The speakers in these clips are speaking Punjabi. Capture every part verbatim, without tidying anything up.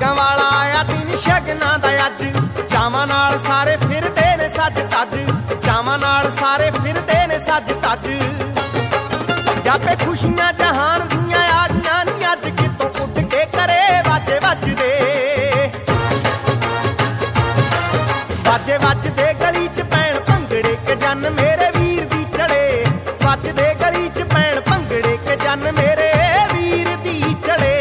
ਖੁਸ਼ੀਆਂ ਵਾਲਾ ਆਇਆ ਦਿਨ ਸ਼ਗਨਾਂ ਦਾ ਅੱਜ ਚਾਵਾਂ ਨਾਲ ਸਾਰੇ ਫਿਰਦੇ ਨੇ ਸੱਜ ਤੱਜ ਚਾਵਾਂ ਨਾਲ ਸਾਰੇ ਫਿਰਦੇ ਨੇ ਸੱਜ ਤੱਜ ਜਾਪੇ ਖੁਸ਼ੀਆਂ ਜਹਾਨ ਦੀਆਂ ਆ ਗਈਆਂ ਨੀ ਅੱਜ ਕਿਤੋਂ ਉੱਡ ਕੇ ਕਰੇ ਵਾਜੇ ਵੱਜਦੇ ਵਾਜੇ ਵੱਜਦੇ ਗਲੀ ਚ ਪੈਣ ਭੰਗੜੇ ਕੇ ਜਨ ਮੇਰੇ ਵੀਰ ਦੀ ਚੜੇ ਵੱਜਦੇ ਗਲੀ ਚ ਪੈਣ ਭੰਗੜੇ ਕੇ ਜਨ ਮੇਰੇ ਵੀਰ ਦੀ ਚੜੇ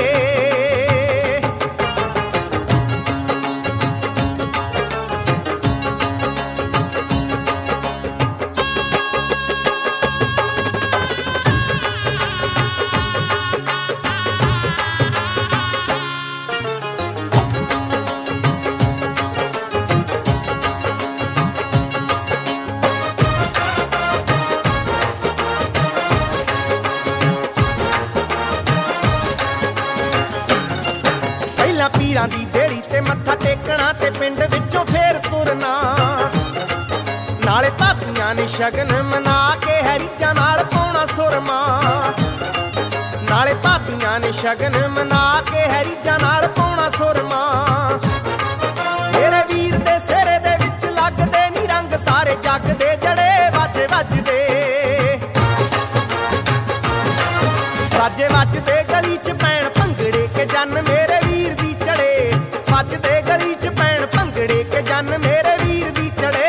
ਪੀਰਾਂ ਦੀ ਦੇੜੀ ਤੇ ਮੱਥਾ ਟੇਕਣਾ ਤੇ ਪਿੰਡ ਵਿੱਚੋਂ ਫੇਰ ਤੁਰਨਾ ਨਾਲੇ ਭਾਬੀਆਂ ਨੇ ਸ਼ਗਨ ਮਨਾ ਕੇ ਹੈਰੀਜਾਂ ਨਾਲ ਪਾਉਣਾ ਸੁਰਮਾ ਨਾਲੇ ਭਾਬੀਆਂ ਨੇ ਸ਼ਗਨ ਮਨਾ ਕੇ ਹੈਰੀਜਾਂ ਨਾਲ ਪਾਉਣਾ ਸੁਰਮਾ ਮੇਰੇ ਵੀਰ ਦੇ ਸਿਰੇ ਦੇ ਵਿੱਚ ਲੱਗਦੇ ਨੀ ਰੰਗ ਸਾਰੇ ਜੱਗ ਦੇ ਜੜੇ ਵਾਜੇ ਵੱਜਦੇ ਵਾਜੇ ਵੱਜਦੇ ਗਲੀ ਚ ਪੈਣ ਭੰਗੜੇ ਕੇ ਜਨ ਮੇਰੇ ਵੀਰ ਦੀ ਚੜੇ ਵੱਜਦੇ ਗਲੀ ਚ ਪੈਣ ਭੰਗੜੇ ਕੇ ਜਨ ਮੇਰੇ ਵੀਰ ਦੀ ਚੜੇ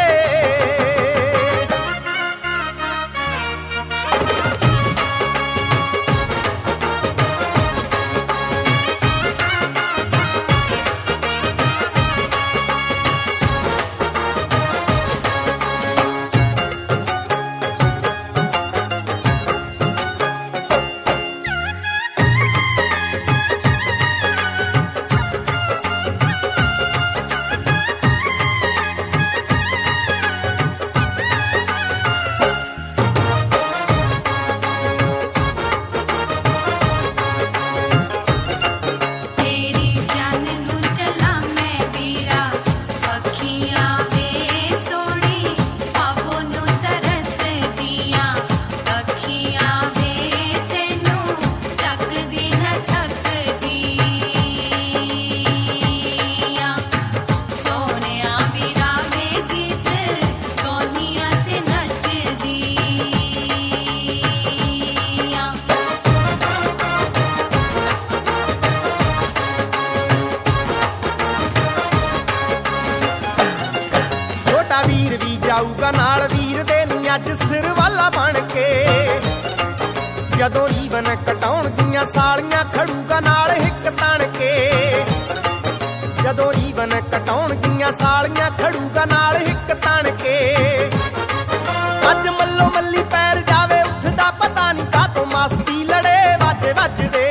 ਵੀਰ ਵੀ ਜਾਊਗਾ ਨਾਲ ਵੀਰ ਦੇ ਨੀ ਅੱਜ ਸਿਰ ਵਾਲਾ ਬਣ ਕੇ ਜਦੋਂ ਰੀਵਨ ਕਟਾਉਣ ਦੀਆਂ ਸਾਲੀਆਂ ਖੜੂਗਾ ਨਾਲ ਹਿੱਕ ਤਣ ਕੇ ਜਦੋਂ ਰੀਵਨ ਕਟਾਉਣ ਦੀਆਂ ਸਾਲੀਆਂ ਖੜੂਗਾ ਨਾਲ ਹਿੱਕ ਤਣ ਕੇ ਅੱਜ ਮੱਲੋ ਮੱਲੀ ਪੈਰ ਜਾਵੇ ਉੱਠਦਾ ਪਤਾ ਨੀ ਕਾਹਤੋਂ ਮਸਤੀ ਲੜੇ ਵਾਜੇ ਵੱਜਦੇ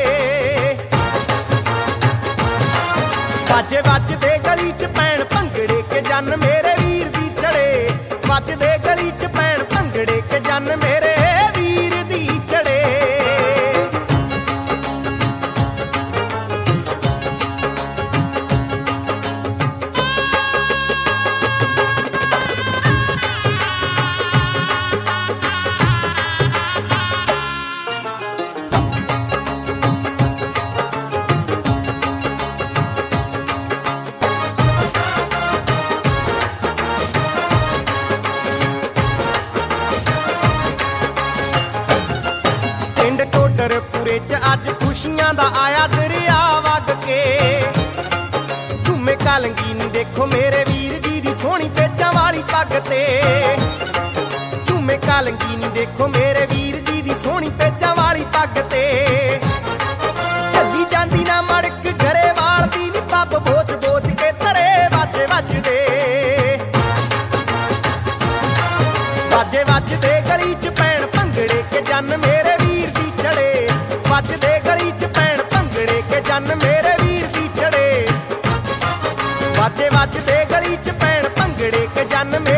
ਵਾਜੇ ਵੱਜਦੇ ਗਲੀ ਚ ਪੈਣ ਭੰਗੜੇ ਕੇ ਜਨ ਮੇਰੇ ਵੀਰ ਦੀ ਚੜੇ ਵੱਜਦੇ ਗਲੀ ਚ ਪੈਣ ਭੰਗੜੇ ਕੇ ਜਨ ਮੇਰੇ ਵੀਰ ਦੀ ਚੜੇ ਪੂਰੇ ਚ ਅੱਜ ਖੁਸ਼ੀਆਂ ਦਾ ਆਇਆ ਦਰਿਆ ਵਗ ਕੇ ਝੂਮੇ ਕਾਲੰਗੀ ਨੀ ਦੇਖੋ ਮੇਰੇ ਵੀਰ ਜੀ ਦੀ ਸੋਹਣੀ ਪੇਚਾਂ ਵਾਲੀ ਪੱਗ ਤੇ ਝੂਮੇ ਕਾਲੰਗੀ ਨੀ ਦੇਖੋ ਮੇਰੇ ਵੀਰ ਜੀ ਦੀ ਸੋਹਣੀ ਪੇਚਾਂ ਵਾਲੀ ਪੱਗ ਤੇ ਚੱਲੀ ਜਾਂਦੀ ਨਾ ਮੜਕ ਘਰੇ ਵਾਲਦੀ ਨੀ ਪੱਬ ਬੋਚ ਬੋਚ ਕੇ ਤਰੇ ਵਾਜੇ ਵੱਜਦੇ ਵਾਜੇ ਵੱਜਦੇ ਗਲੀ ਚ ਪੈਣ ਭੰਗੜੇ ਕੇ ਜਨ ਮੇਰੇ ਵੀਰ ਦੀ ਚੜੇ ਵੱਜਦੇ ਗਲੀ ਚ ਪੈਣ ਭੰਗੜੇ ਕੇ ਜਨ ਮੇਰੇ ਵੀਰ ਦੀ ਚੜੇ ਵਾਜੇ ਵੱਜਦੇ ਗਲੀ ਚ ਪੈਣ ਭੰਗੜੇ ਕੇ ਜਨ